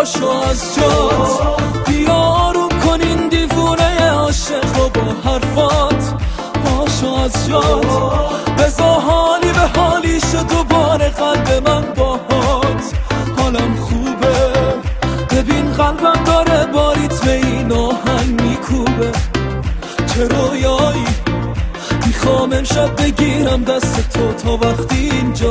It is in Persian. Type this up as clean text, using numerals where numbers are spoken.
پاشو از جات، بیا آروم کن این دیوونه عاشق رو با حرفات. پاشو از جات، بذار حالی به حالی شد دوباره قلب من باهات. حالم خوبه، ببین قلبم داره با ریتم این آهنگ میکوبه. چه رویایی میخوام امشب بگیرم دست تو تا وقتی اینجا